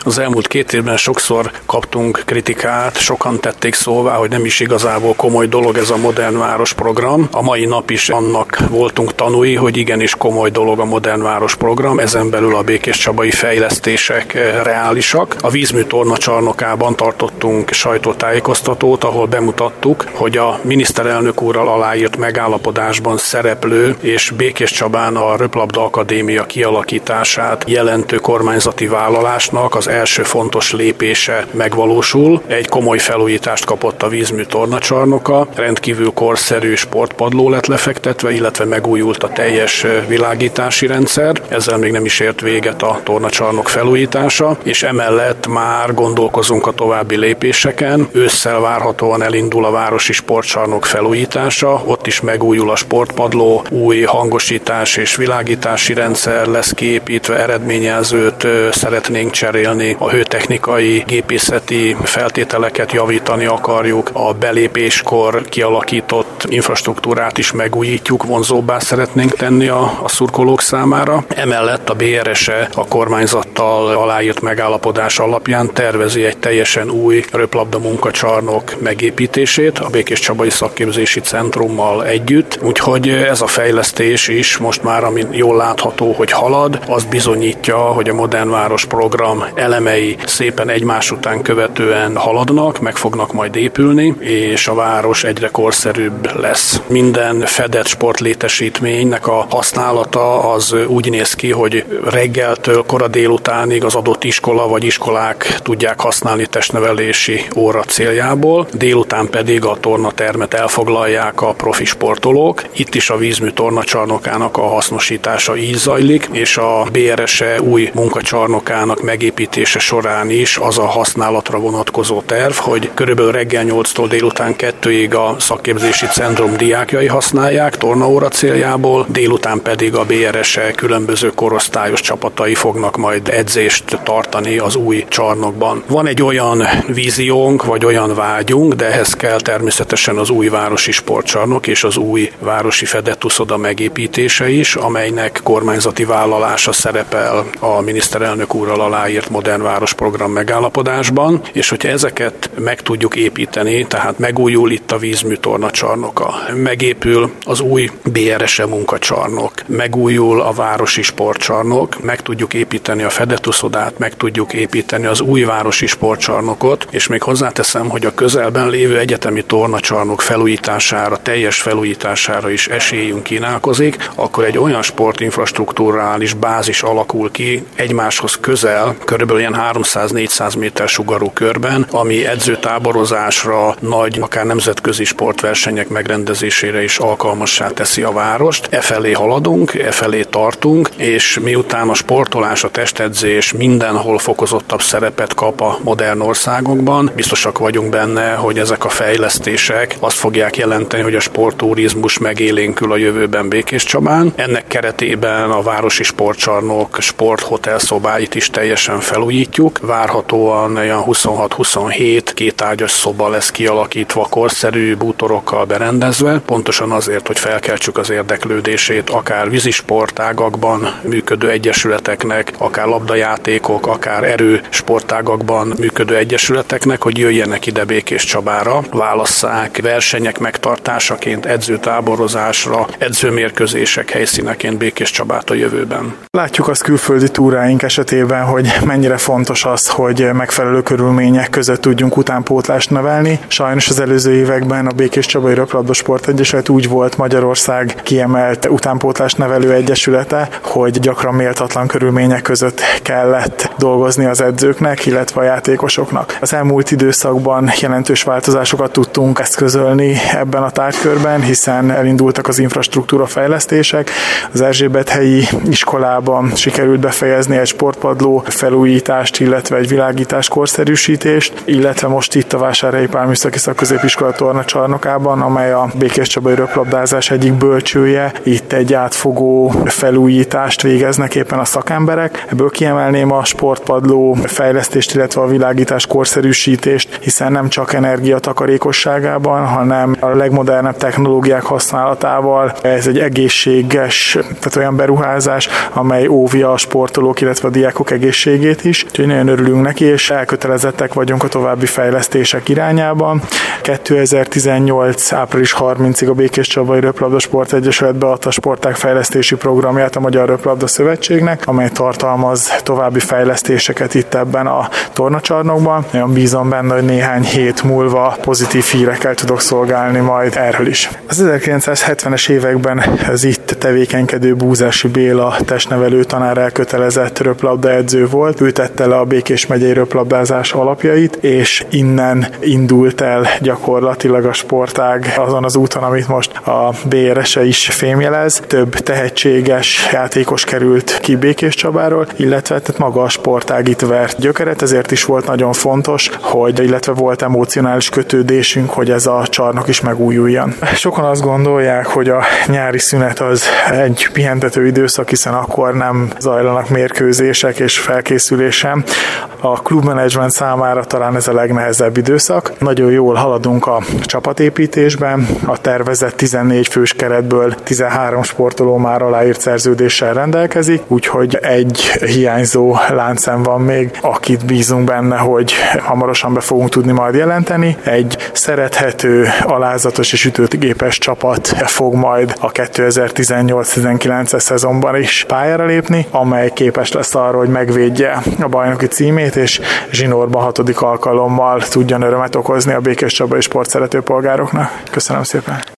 Az elmúlt 2 évben sokszor kaptunk kritikát, sokan tették szóvá, hogy nem is igazából komoly dolog ez a Modern Város program. A mai nap is annak voltunk tanúi, hogy igenis komoly dolog a Modern Város program, ezen belül a békéscsabai fejlesztések reálisak. A vízmű tornacsarnokában tartottunk sajtótájékoztatót, ahol bemutattuk, hogy a miniszterelnök úrral aláírt megállapodásban szereplő és Békéscsabán a Röplabda Akadémia kialakítását jelentő kormányzati vállalásnak az első fontos lépése megvalósul. Egy komoly felújítást kapott a vízmű tornacsarnoka, rendkívül korszerű sportpadló lett lefektetve, illetve megújult a teljes világítási rendszer. Ezzel még nem is ért véget a tornacsarnok felújítása, és emellett már gondolkozunk a további lépéseken. Ősszel várhatóan elindul a városi sportcsarnok felújítása, ott is megújul a sportpadló, új hangosítás és világítási rendszer lesz kiépítve, eredményjelzőt szeretnénk cserélni, a hőtechnikai, gépészeti feltételeket javítani akarjuk, a belépéskor kialakított infrastruktúrát is megújítjuk, vonzóbbá szeretnénk tenni a szurkolók számára. Emellett a BRS-e a kormányzattal aláírt megállapodás alapján tervezi egy teljesen új röplabda munkacsarnok megépítését a Békéscsabai Szakképzési Centrummal együtt, úgyhogy ez a fejlesztés is most már, ami jól látható, hogy halad, az bizonyítja, hogy a Modern Város program elemei szépen egymás után követően haladnak, meg fognak majd épülni, és a város egyre korszerűbb lesz. Minden fedett sportlétesítménynek a használata az úgy néz ki, hogy reggeltől kora délutánig az adott iskola vagy iskolák tudják használni testnevelési óra céljából, délután pedig a tornatermet elfoglalják a profi sportolók. Itt is a vízmű tornacsarnokának a hasznosítása így zajlik, és a BRS-e új munkacsarnokának megépítése során is az a használatra vonatkozó terv, hogy körülbelül reggel 8-tól délután 2-ig a szakképzési centrum diákjai használják tornaóra céljából, délután pedig a BRS-e különböző korosztályos csapatai fognak majd edzést tartani az új csarnokban. Van egy olyan víziónk, vagy olyan vágyunk, de ehhez kell természetesen az új városi sportcsarnok és az új városi fedett uszoda megépítése is, amelynek kormányzati vállalása szerepel a miniszterelnök úrral aláírt Modern Város program megállapodásban, és hogyha ezeket meg tudjuk építeni, tehát megújul itt a vízmű tornacsarnoka, megépül az új BRS-e munkacsarnok, megújul a városi sportcsarnok, meg tudjuk építeni a fedett uszodát, meg tudjuk építeni az új városi sportcsarnokot, és még hozzáteszem, hogy a közelben lévő egyetemi tornacsarnok felújítására, teljes felújítására is esélyünk kínálkozik, akkor egy olyan sportinfrastruktúrális bázis alakul ki egymáshoz közel, körülbelül ilyen 300-400 méter sugarú körben, ami edzőtáborozásra, nagy, akár nemzetközi sportversenyek megrendezésére is alkalmassá teszi a várost. Efelé haladunk, efelé tartunk, és miután a sportolás, a testedzés mindenhol fokozottabb szerepet kap a modern országokban, biztosak vagyunk benne, hogy ezek a fejlesztések azt fogják jelenteni, hogy a sportturizmus megélénkül a jövőben Békéscsabán. Ennek keretében a városi sportcsarnok sporthotel szobáit is teljesen felújítjuk. Várhatóan olyan 26-27 kétágyas szoba lesz kialakítva, korszerű bútorokkal berendezve, pontosan azért, hogy felkeltsük az érdeklődését akár vízisportágakban működő egyesületeknek, akár labdajátékok, akár erősportágakban működő egyesületeknek, hogy jöjjenek ide Békéscsabára, válasszák versenyek megtartásaként, edzőtáborozásra, edzőmérkőzések helyszíneként Békéscsabát a jövőben. Látjuk azt külföldi túráink esetében, hogy mennyire fontos az, hogy megfelelő körülmények között tudjunk utánpótlást nevelni. Sajnos az előző években a Békéscsabai Röplabda Sportegyesület úgy volt Magyarország kiemelt utánpótlást nevelő egyesülete, hogy gyakran méltatlan körülmények között kellett dolgozni az edzőknek, illetve a játékosoknak. Az elmúlt időszakban jelentős változásokat tudtunk eszközölni ebben a tárgykörben, hiszen elindultak az infrastruktúra fejlesztések. Az Erzsébethelyi iskolában sikerült befejezni egy sportpadló felújítást, illetve egy világítás korszerűsítést, illetve most itt a Vásárhelyi Pál Műszaki Szakközépiskola tornacsarnokában, amely a békéscsabai röplabdázás egyik bölcsője, itt egy átfogó felújítást végeznek éppen a szakemberek. Ebből kiemelném a sportpadló fejlesztést, illetve a világítás korszerűsítést, hiszen nem csak energiatakarékosságában, hanem a legmodernebb technológiák használatával ez egy egészséges, tehát olyan beruházás, amely óvja a sportolók, illetve a diákok egészségét is. is, úgyhogy nagyon örülünk neki, és elkötelezettek vagyunk a további fejlesztések irányában. 2018. április 30-ig a Békéscsabai Röplabda Sportegyesület beadta a sportág fejlesztési programját a Magyar Röplabda Szövetségnek, amely tartalmaz további fejlesztéseket itt ebben a tornacsarnokban. Nagyon bízom benne, hogy néhány hét múlva pozitív hírekkel tudok szolgálni majd erről is. Az 1970-es években az itt tevékenykedő Búzási Béla testnevelő tanár elkötelezett röplabdaedző volt, ő tette le a Békés megyei röplabdázás alapjait, és innen indult el gyakorlatilag a sportág azon az úton, amit most a BRS-e is fémjelez. Több tehetséges játékos került ki Békéscsabáról, illetve maga a sportág itt vert gyökeret, ezért is volt nagyon fontos, illetve volt emocionális kötődésünk, hogy ez a csarnok is megújuljon. Sokan azt gondolják, hogy a nyári szünet az egy pihentető időszak, hiszen akkor nem zajlanak mérkőzések és felkészülés sem. A klubmenedzsment számára talán ez a legnehezebb időszak. Nagyon jól haladunk a csapatépítésben, a tervezett 14 fős keretből 13 sportoló már aláírt szerződéssel rendelkezik, úgyhogy egy hiányzó láncszem van még, akit bízunk benne, hogy hamarosan be fogunk tudni majd jelenteni. Egy szerethető, alázatos és ütőgépes csapat fog majd a 2018-19-es szezonban is pályára lépni, amely képes lesz arra, hogy megvédje a bajnoki címét, és zsinórban 6. alkalommal tudjon örömet okozni a békéscsabai sportszerető polgároknak. Köszönöm szépen!